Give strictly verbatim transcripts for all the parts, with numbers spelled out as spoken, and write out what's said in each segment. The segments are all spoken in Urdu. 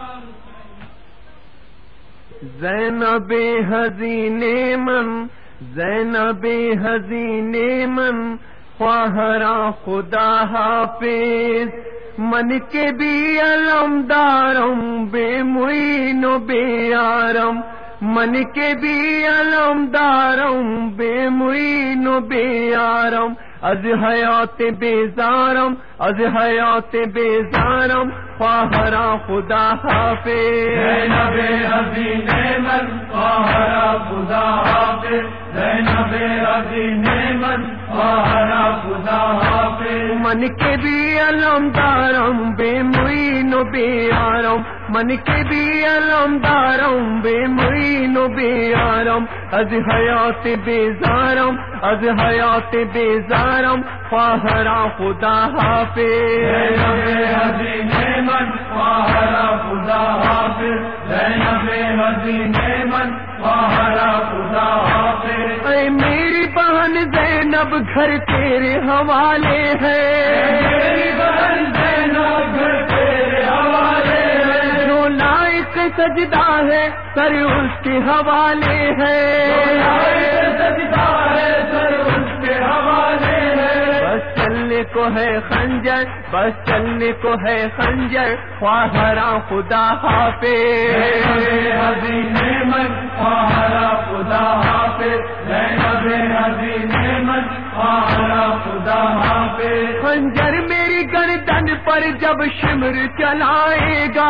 زینب حزین من زینب حزین من خواہرا خدا حافظ من کے بھی علمدارم بے معین و بے یارم من کے بھی علمدارم بے معین و بے یارم از حیات بیزارم از حیات بیزارم خواہرا خدا حافظ زینب حزین من خواہرا خدا حافظ زینب حزین من خواہرا خدا حافظ من کے بھی علمدارم بے معین و بے یارم من کے بھی علمدارم بے معین و بے یارم از حیات بیزارم از حیات بیزارم خواہرا خدا حافظ زینب حزین من خواہرا خدا حافظ زینب حزین من خواہرا خدا حافظ اے میری بہن زینب گھر تیرے حوالے ہے میری بہن زینب گھر تیرے حوالے ہے جو لائق سجدہ ہے سر اس کے حوالے ہے سجدہ ہے سر اس کے حوالے ہے بس چلنے کو ہے خنجر بس چلنے کو ہے خنجر خواہرا خدا حافظ حزین من خواہرا خدا حافظ زینب حزین من خواہرا خدا حافظ خنجر میری گردن پر جب شمر چلائے گا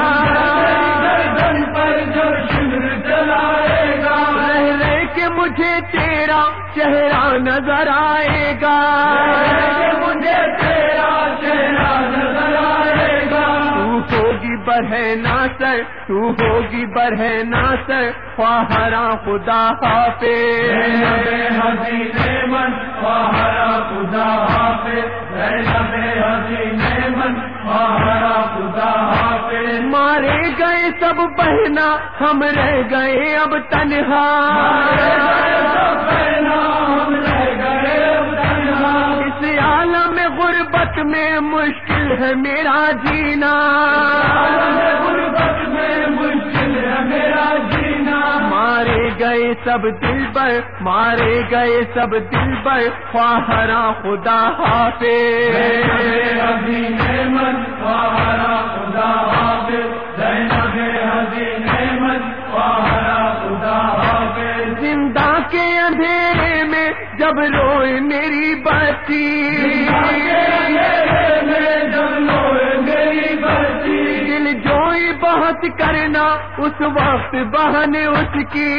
گردن پر جب شمر چلائے گا رہ رہ کے مجھے تیرا چہرہ نظر آئے گا مجھے تیرا چہرہ نظر آئے گا تو ہوگی برہے ناصر تو ہوگی برہے ناصر خواہرا خدا حافظ زینب حزین من خواہرا خدا حافظ زینب حزین من خواہرا خدا حافظ مارے گئے سب بہنا ہم رہ گئے اب تنہا اس عالم غربت میں مشکل ہے میرا جینا غربت میں مشکل ہے میرا جینا مارے گئے سب دل پر مارے گئے سب دل پر خواہرا خدا حافظ حزین من خواہرا خدا حافظ زینب حزین من خواہرا خدا حافظ زندہ کے اندھیرے میں جب روئے میری بچی دل جوئی بہت کرنا اس وقت بہن اس کی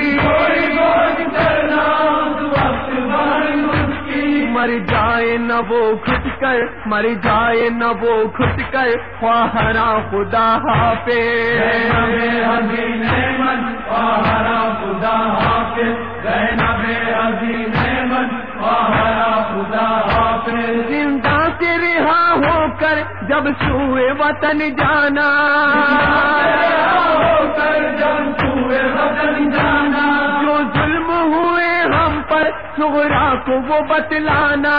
مر جائے نہ وہ گھٹ کر مر جائے نہ وہ گھٹ کر خواہرا خدا حافظ حزین من خواہرا خدا حافظ زینب حزین من خواہرا خدا حافظ زندہ سے رہا ہو کر جب سوئے وطن جانا ہو کر جب سوئے وطن جانا جو ظلم ہوئے ہم پر صغرا کو وہ بتلانا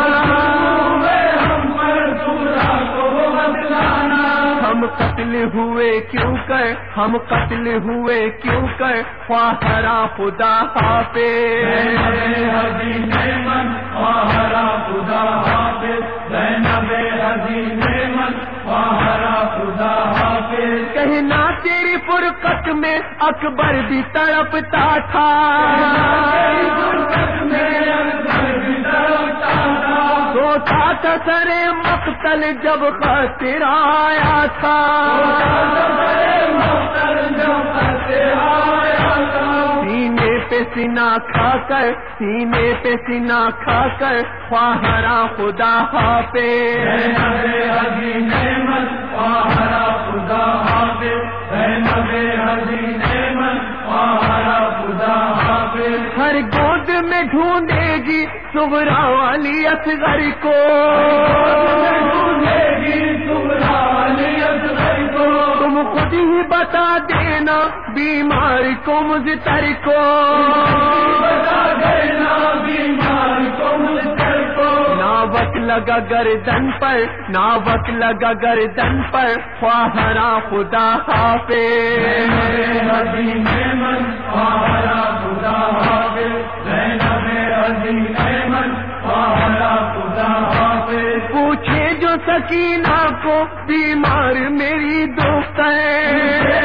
ہم پر صغرا کو وہ بتلانا ہم قتل ہوئے کیوں کر ہم قتل ہوئے کیوں کر خواہرا خدا حافظ حزین من خواہرا خدا حافظ زینب حزین من خواہرا خدا حافظ کہنا تیری فرقت میں اکبر بھی تڑپتا تھا سوچا تھا سرے مقتل جب خاطر آیا تھا سینے پہ سینا کھا کر سینے پہ سینا کھا کر خواہرا خدا حافظ حزین من خواہرا خدا حافظ زینب حزین من خواہرا خدا حافظ ہر گود میں ڈھونڈے گی صغرا والی اصغر کو ڈھونڈے گی صغرا والی اصغر کو تم خود ہی بتا دینا بیمار کو مضطر کو بتا دینا بیمار کو مضطر کو نہ ناوک لگا گردن پر ناوک لگا گردن پر خواہرا خدا حافظ عظیم من خواہرا خدا حافظ زینب عظیم من خواہرا خدا حافظ پوچھے جو سکینہ کو بیمار میری دوست ہے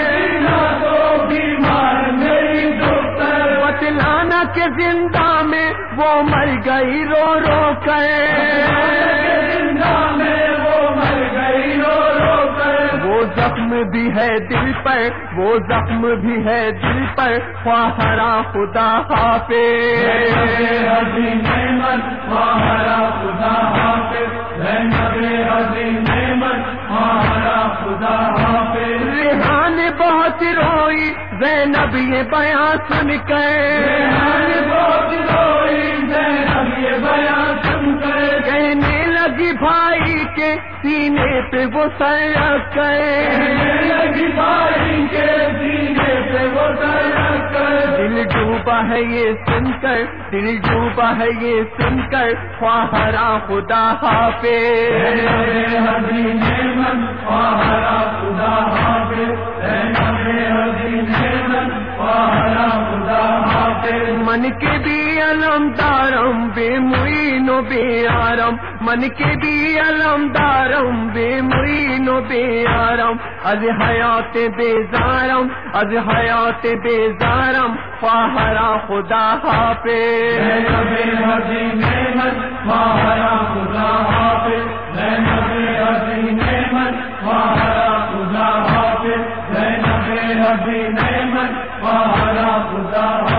بیمار میری دوست بتلانا کہ زندہ میں وہ مر گئی رو رو کر زندہ میں وہ مر گئی رو رو کر وہ زخم بھی ہے دل پر وہ زخم بھی ہے دل پر خواہرا خدا حافظ عظیم من خواہرا خدا حافظ زینب عظیم من خواہرا خدا حافظ ریحان بہت روئی زینب یہ بیان سن کر بہت روئی زینب یہ بیان سن کر کہنے لگی بھائی کے سینے پہ وہ سر رکھ کر لگی بھائی کے سینے پہ وہ سر رکھ کر دل ڈوبا ہے یہ سن کر دل ڈوبا ہے یہ سن کر خواہرا خدا حافظ عظیم من خواہرا خدا حافظ زینب عظیم من خواہرا خدا حافظ من کے بھی علم دارم بے معین و بے آرم من کے بھی علم دارم بے معین و بے آرم از حیات بیزارم از حیات بیزارم خواہرا خدا حافظ زینب عظیم من خواہرا خدا حافظ زینب عظیم من خواہرا خدا حافظ زینب عظیم من خواہرا خدا حافظ